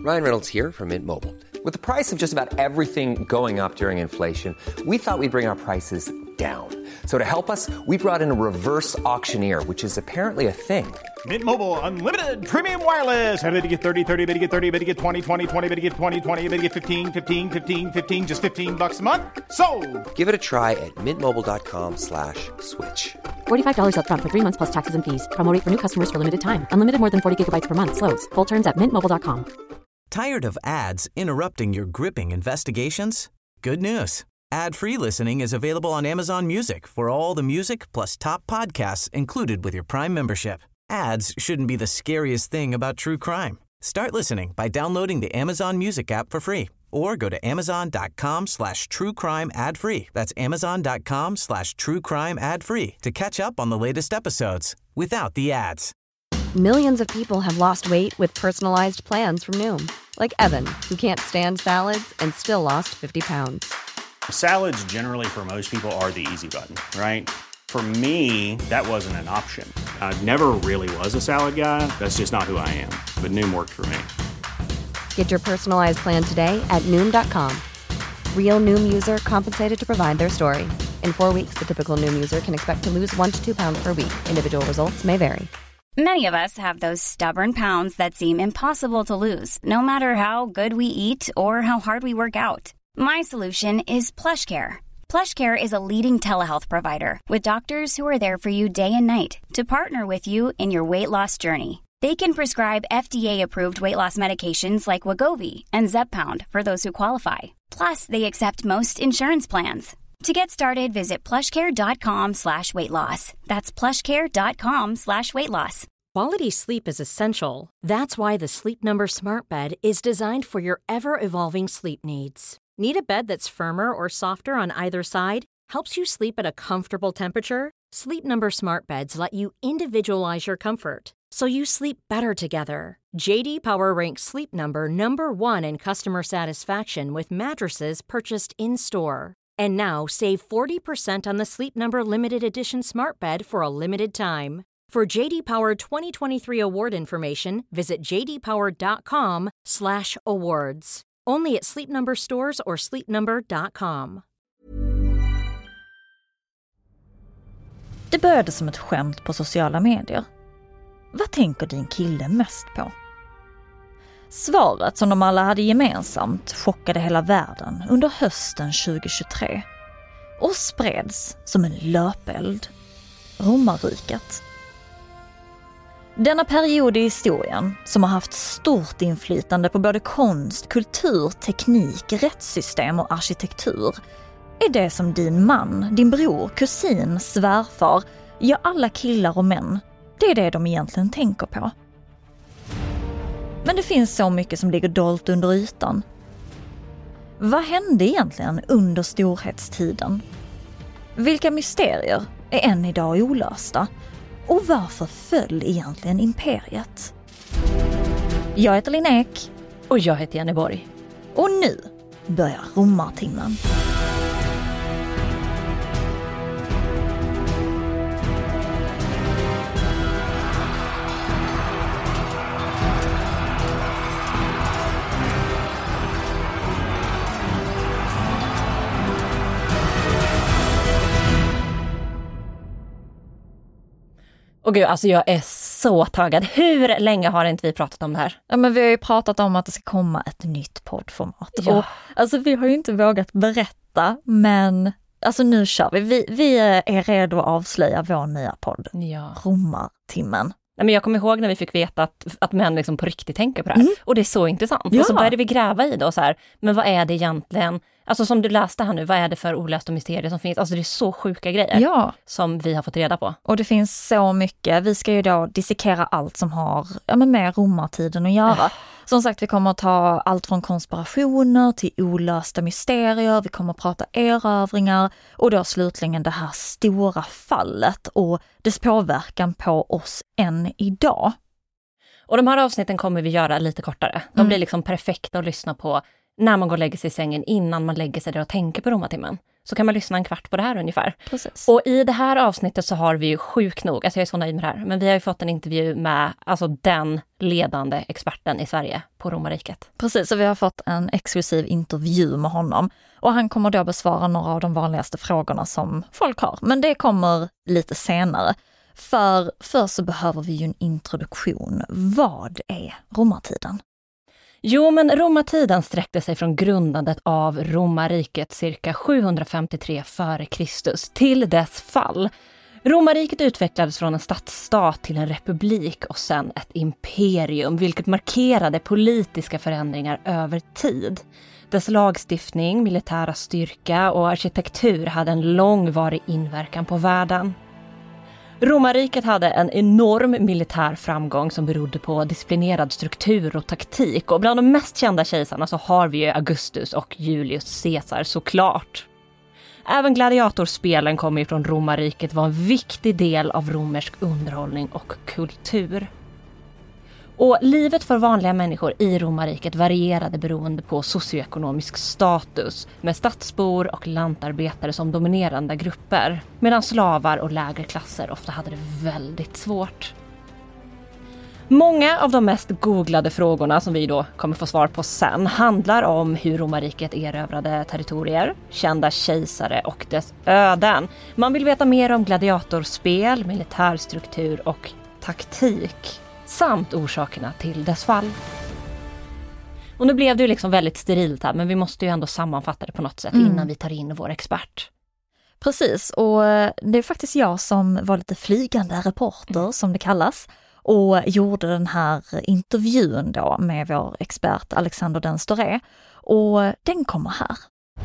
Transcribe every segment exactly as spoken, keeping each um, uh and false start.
Ryan Reynolds here from Mint Mobile. With the price of just about everything going up during inflation, we thought we'd bring our prices down. So to help us, we brought in a reverse auctioneer, which is apparently a thing. Mint Mobile Unlimited Premium Wireless. How to get thirty, thirty, how to get thirty, how to get twenty, twenty, twenty, how to get twenty, twenty, how to get fifteen, fifteen, fifteen, fifteen, just fifteen bucks a month? Sold! Give it a try at mintmobile.com slash switch. forty-five dollars up front for three months plus taxes and fees. Promo rate for new customers for limited time. Unlimited more than forty gigabytes per month. Slows full terms at mint mobile dot com. Tired of ads interrupting your gripping investigations? Good news. Ad-free listening is available on Amazon Music for all the music plus top podcasts included with your Prime membership. Ads shouldn't be the scariest thing about true crime. Start listening by downloading the Amazon Music app for free or go to amazon.com slash true crime ad free. That's amazon.com slash true crime ad free to catch up on the latest episodes without the ads. Millions of people have lost weight with personalized plans from Noom. Like Evan, who can't stand salads and still lost fifty pounds. Salads generally for most people are the easy button, right? For me, that wasn't an option. I never really was a salad guy. That's just not who I am. But Noom worked for me. Get your personalized plan today at Noom dot com. Real Noom user compensated to provide their story. In four weeks, the typical Noom user can expect to lose one to two pounds per week. Individual results may vary. Many of us have those stubborn pounds that seem impossible to lose, no matter how good we eat or how hard we work out. My solution is PlushCare. PlushCare is a leading telehealth provider with doctors who are there for you day and night to partner with you in your weight loss journey. They can prescribe F D A-approved weight loss medications like Wegovy and Zepbound for those who qualify. Plus, they accept most insurance plans. To get started, visit plushcare.com slash weight loss. That's plushcare.com slash weight loss. Quality sleep is essential. That's why the Sleep Number Smart Bed is designed for your ever-evolving sleep needs. Need a bed that's firmer or softer on either side? Helps you sleep at a comfortable temperature? Sleep Number Smart Beds let you individualize your comfort, so you sleep better together. J D Power ranks Sleep Number number one in customer satisfaction with mattresses purchased in-store. And now, save forty percent on the Sleep Number Limited Edition Smart Bed for a limited time. For J D Power twenty twenty-three award information, visit jdpower.com slash awards. Only at Sleep Number stores or sleep number dot com. Det började som ett skämt på sociala medier. Vad tänker din kille mest på? Svaret som de alla hade gemensamt chockade hela världen under hösten tjugohundratjugotre och spreds som en löpeld. Romarriket. Denna period i historien, som har haft stort inflytande på både konst, kultur, teknik, rättssystem och arkitektur, är det som din man, din bror, kusin, svärfar, ja alla killar och män, det är det de egentligen tänker på. Men det finns så mycket som ligger dolt under ytan. Vad hände egentligen under storhetstiden? Vilka mysterier är än idag olösta? Och varför föll egentligen imperiet? Jag heter Linn Ek. Och jag heter Jenny Borg. Och nu börjar Romartimmen. Och gud, alltså jag är så taggad. Hur länge har inte vi pratat om det här? Ja, men vi har ju pratat om att det ska komma ett nytt poddformat. Ja. Och, alltså vi har ju inte vågat berätta, men alltså nu kör vi. Vi, vi är redo att avslöja vår nya podd. Ja. Romartimmen. Nej, men jag kommer ihåg när vi fick veta att, att män liksom på riktigt tänker på det här. Mm. Och det är så intressant. Ja. Och så började vi gräva i det och så här, men vad är det egentligen? Alltså som du läste här nu, vad är det för olösta mysterier som finns? Alltså det är så sjuka grejer ja. som vi har fått reda på. Och det finns så mycket. Vi ska ju då dissekera allt som har ja, men med romartiden att göra. Äh. Som sagt, vi kommer att ta allt från konspirationer till olösta mysterier. Vi kommer att prata erövringar och då slutligen det här stora fallet och dess påverkan på oss än idag. Och de här avsnitten kommer vi göra lite kortare. De mm. blir liksom perfekta att lyssna på när man går och lägger sig i sängen innan man lägger sig där och tänker på romartimmen. så kan man lyssna en kvart på det här ungefär. Precis. Och i det här avsnittet så har vi ju sjukt nog, alltså jag är så nöjd med det här, men vi har ju fått en intervju med alltså den ledande experten i Sverige på romarriket. Precis, så vi har fått en exklusiv intervju med honom. Och han kommer då besvara några av de vanligaste frågorna som folk har. Men det kommer lite senare. För först så behöver vi ju en introduktion. Vad är romartiden? Jo, men romartiden sträckte sig från grundandet av romarriket cirka sjuhundrafemtiotre före Kristus till dess fall. Romarriket utvecklades från en stadsstat till en republik och sen ett imperium, vilket markerade politiska förändringar över tid. Dess lagstiftning, militära styrka och arkitektur hade en långvarig inverkan på världen. Romarriket hade en enorm militär framgång som berodde på disciplinerad struktur och taktik. Och bland de mest kända kejsarna så har vi ju Augustus och Julius Caesar såklart. Även gladiatorspelen kommer ju från romarriket, var en viktig del av romersk underhållning och kultur. Och livet för vanliga människor i romarriket varierade beroende på socioekonomisk status, med stadsbor och lantarbetare som dominerande grupper, medan slavar och lägre klasser ofta hade det väldigt svårt. Många av de mest googlade frågorna som vi då kommer få svar på sen handlar om hur romarriket erövrade territorier, kända kejsare och dess öden. Man vill veta mer om gladiatorspel, militärstruktur och taktik, samt orsakerna till dess fall. Och nu blev det ju liksom väldigt sterilt här, men vi måste ju ändå sammanfatta det på något sätt mm. innan vi tar in vår expert. Precis, och det är faktiskt jag som var lite flygande reporter mm. som det kallas, och gjorde den här intervjun då med vår expert Alexander den Storé, och den kommer här.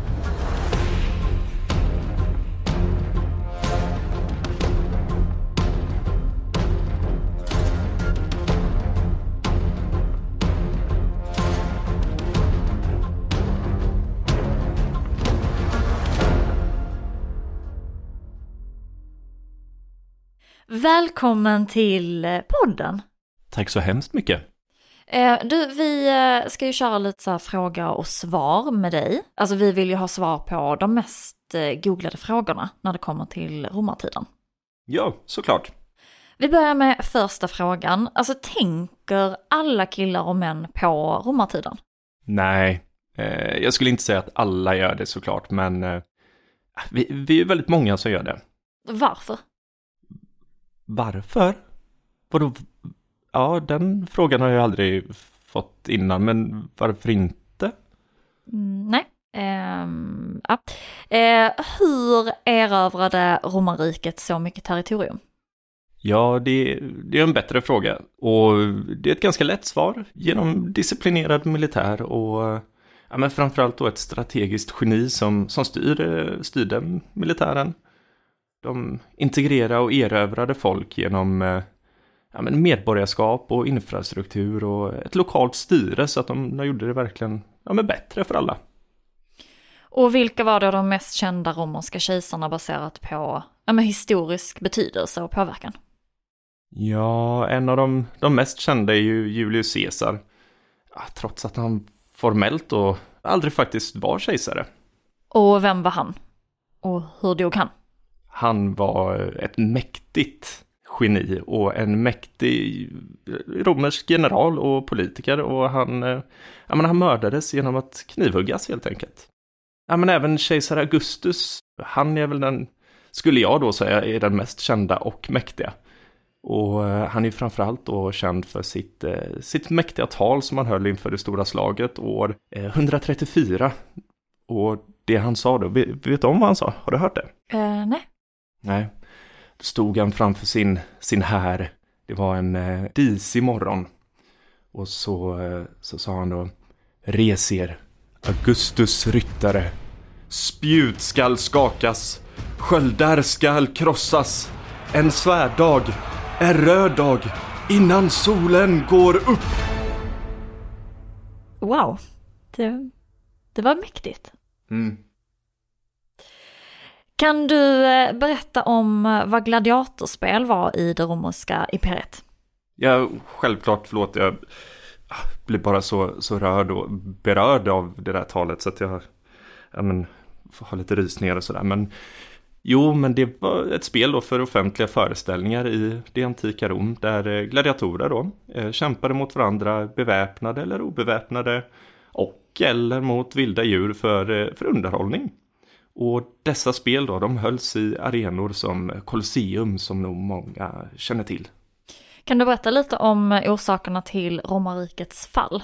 Välkommen till podden. Tack så hemskt mycket. Eh, du, vi eh, ska ju köra lite så här fråga och svar med dig. Alltså vi vill ju ha svar på de mest eh, googlade frågorna när det kommer till romartiden. Ja, såklart. Vi börjar med första frågan. Alltså tänker alla killar och män på romartiden? Nej, eh, jag skulle inte säga att alla gör det såklart, men eh, vi, vi är väldigt många som gör det. Varför? Varför? Vadå? Ja, den frågan har jag aldrig fått innan, men varför inte? Mm, nej. Um, ja. uh, hur erövrade romarriket så mycket territorium? Ja, det, det är en bättre fråga. Och det är ett ganska lätt svar. Genom disciplinerad militär och ja, men framförallt då ett strategiskt geni som, som styr, styrde militären. De integrerade och erövrade folk genom ja, men medborgarskap och infrastruktur och ett lokalt styre, så att de, de gjorde det verkligen ja, men bättre för alla. Och vilka var då de mest kända romerska kejsarna baserat på ja, men historisk betydelse och påverkan? Ja, en av de, de mest kända är ju Julius Caesar. Ja, trots att han formellt då aldrig faktiskt var kejsare. Och vem var han? Och hur dog han? Han var ett mäktigt geni och en mäktig romersk general och politiker, och han, ja, men han mördades genom att knivhuggas helt enkelt. Ja, men även kejsar Augustus, han är väl den, skulle jag då säga, är den mest kända och mäktiga. Och han är framförallt då känd för sitt, sitt mäktiga tal som han höll inför det stora slaget år etthundratrettiofyra. Och det han sa då, vet du om vad han sa? Har du hört det? Uh, nej. Nej, då stod han framför sin, sin här. Det var en eh, disig morgon. Och så, eh, så sa han då: res er, Augustus ryttare. Spjut skall skakas, sköldar skall krossas. En svärdag, en röd dag, innan solen går upp. Wow, det, det var mäktigt. Mm. Kan du berätta om vad gladiatorspel var i det romerska imperiet? Ja, självklart, förlåt. Jag blir bara så, så rörd och berörd av det där talet så att jag, ja men, ha lite rysningar och sådär. Men jo, men det var ett spel då för offentliga föreställningar i det antika Rom där gladiatorer då eh, kämpade mot varandra beväpnade eller obeväpnade och eller mot vilda djur för, för underhållning. Och dessa spel då, de hölls i arenor som Colosseum som nog många känner till. Kan du berätta lite om orsakerna till romarrikets fall?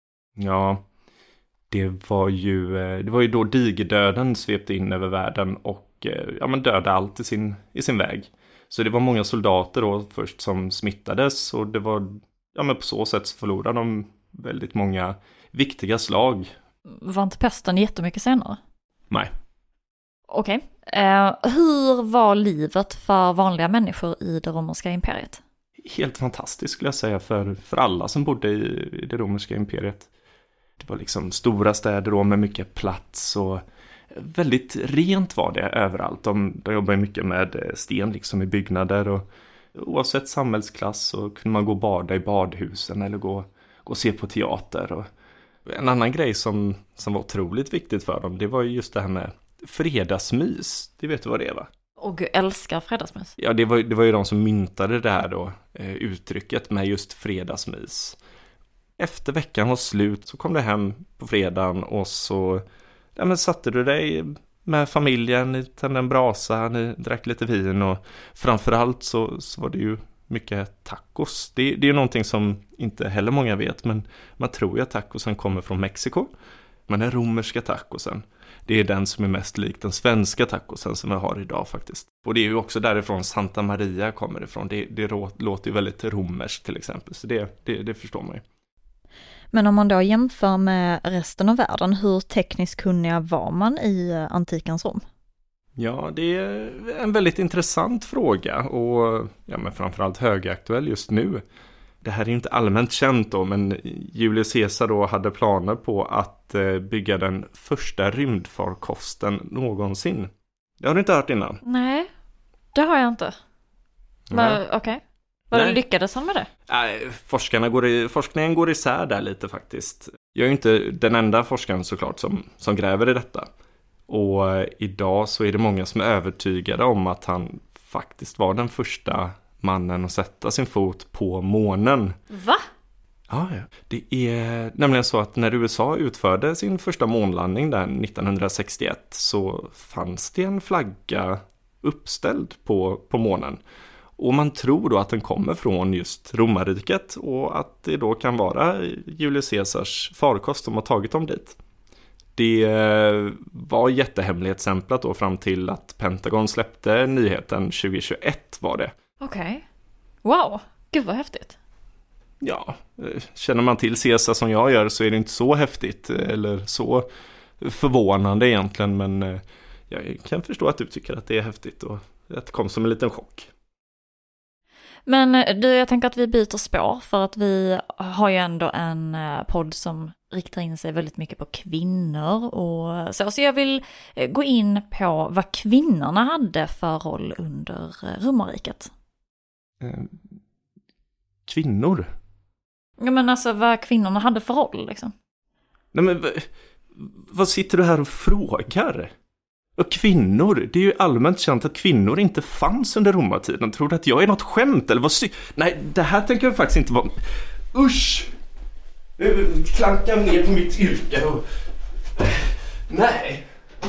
Ja, det var ju, det var ju då digerdöden svepte in över världen och ja, men dödade allt i sin, i sin väg. Så det var många soldater då först som smittades och det var, ja men på så sätt förlorade de väldigt många viktiga slag. Var inte pesten jättemycket senare? Nej. Okej. Okay. Eh, hur var livet för vanliga människor i det romerska imperiet? Helt fantastiskt skulle jag säga för, för alla som bodde i, i det romerska imperiet. Det var liksom stora städer då med mycket plats och väldigt rent var det överallt. De, de jobbade mycket med sten liksom i byggnader och oavsett samhällsklass så kunde man gå och bada i badhusen eller gå, gå och se på teater. Och en annan grej som, som var otroligt viktigt för dem, det var ju just det här med fredagsmys. Det vet du vad det är, va? Och Gud älskar fredagsmys. Ja, det var, det var ju de som myntade det här då, eh, uttrycket med just fredagsmys. Efter veckan var slut så kom du hem på fredagen och så ja, men satte du dig med familjen, ni tände en brasa, ni drack lite vin och framförallt så, så var det ju mycket tacos. Det, det är ju någonting som inte heller många vet, men man tror ju att tacosen kommer från Mexiko. Men den romerska tacosen, det är den som är mest lik den svenska tacosen som vi har idag faktiskt. Och det är ju också därifrån Santa Maria kommer ifrån. Det, det låter ju väldigt romerskt till exempel, så det, det, det förstår man ju. Men om man då jämför med resten av världen, hur tekniskt kunniga var man i antikens Rom? Ja, det är en väldigt intressant fråga och ja, men framförallt högaktuell just nu. Det här är inte allmänt känt då, men Julius Caesar då hade planer på att bygga den första rymdfarkosten någonsin. Det har du inte hört innan? Nej, det har jag inte. Men okej. Okay. Vad lyckades han med det? Nej, forskarna går i, forskningen går isär där lite faktiskt. Jag är ju inte den enda forskaren såklart som, som gräver i detta. Och idag så är det många som är övertygade om att han faktiskt var den första mannen att sätta sin fot på månen. Va? Ja, ja. Det är nämligen så att när U S A utförde sin första månlandning där nittonhundrasextioett så fanns det en flagga uppställd på, på månen. Och man tror då att den kommer från just romarriket och att det då kan vara Julius Caesars farkost som har tagit dem dit. Det var jättehemlighetsstämplat då fram till att Pentagon släppte nyheten tjugohundratjugoett var det. Okej. Okay. Wow, gud vad häftigt. Ja, känner man till Caesar som jag gör så är det inte så häftigt eller så förvånande egentligen, men jag kan förstå att du tycker att det är häftigt och att det kom som en liten chock. Men du, jag tänker att vi byter spår för att vi har ju ändå en podd som riktar in sig väldigt mycket på kvinnor och så. Så jag vill gå in på vad kvinnorna hade för roll under romarriket. Eh, kvinnor? Ja, men alltså vad kvinnorna hade för roll liksom. Nej men v- vad sitter du här och frågar? Och kvinnor, det är ju allmänt känt att kvinnor inte fanns under romartiden. Tror du att jag är något skämt eller vad sy- Nej, det här tänker jag faktiskt inte vara. Usch! Klankar ner på mitt yrke och... Nej!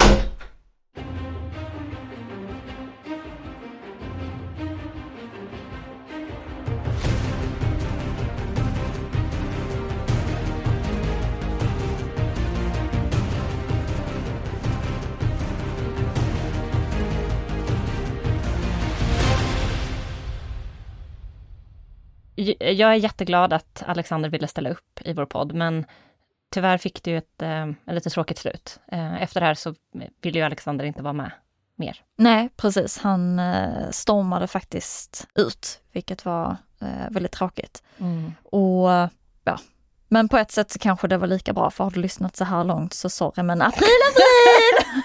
Jag är jätteglad att Alexander ville ställa upp i vår podd, men tyvärr fick du ett eh, lite tråkigt slut. Eh, efter det här så ville ju Alexander inte vara med mer. Nej, precis. Han eh, stormade faktiskt ut, vilket var eh, väldigt tråkigt. Mm. Och ja, men på ett sätt så kanske det var lika bra, för har du lyssnat så här långt så sorry, men april, april!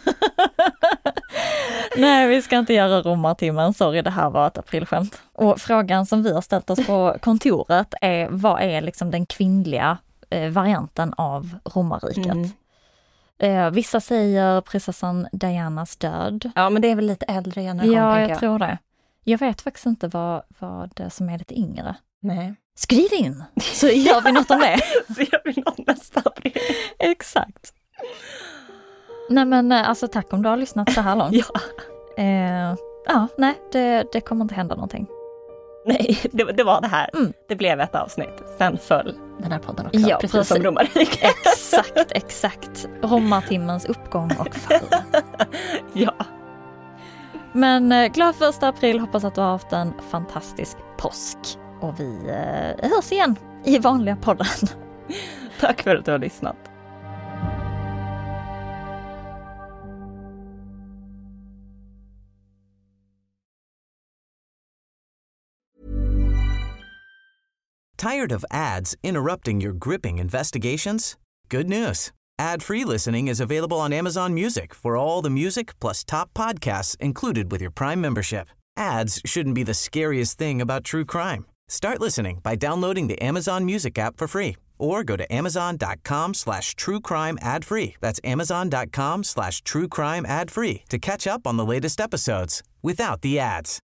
Nej, vi ska inte göra romartimmen. Sorry, det här var ett aprilskämt. Och frågan som vi har ställt oss på kontoret är, vad är liksom den kvinnliga eh, varianten av romarriket? Mm. Eh, vissa säger prinsessan Dianas död. Ja, men det är väl lite äldre generation. Ja, jag, jag tror det. Jag vet faktiskt inte vad, vad det som är lite yngre. Nej. Skriv in, så gör vi något om det. Så gör vi något nästa april. Exakt. Nej men alltså tack om du har lyssnat så här långt. Ja. Eh, ja, nej, det, det kommer inte hända någonting. Nej, det, det var det här. Mm. Det blev ett avsnitt. Sen föll den här podden också. Ja, precis, precis. som romarriket. Exakt, exakt. Romartimmens uppgång och fall. Ja. Men eh, glad första april, hoppas att du har haft en fantastisk påsk. Och vi eh, hörs igen i vanliga podden. Tack för att du har lyssnat. Tired of ads interrupting your gripping investigations? Good news. Ad-free listening is available on Amazon Music for all the music plus top podcasts included with your Prime membership. Ads shouldn't be the scariest thing about true crime. Start listening by downloading the Amazon Music app for free or go to amazon.com slash true crime ad free. That's amazon.com slash true crime ad free to catch up on the latest episodes without the ads.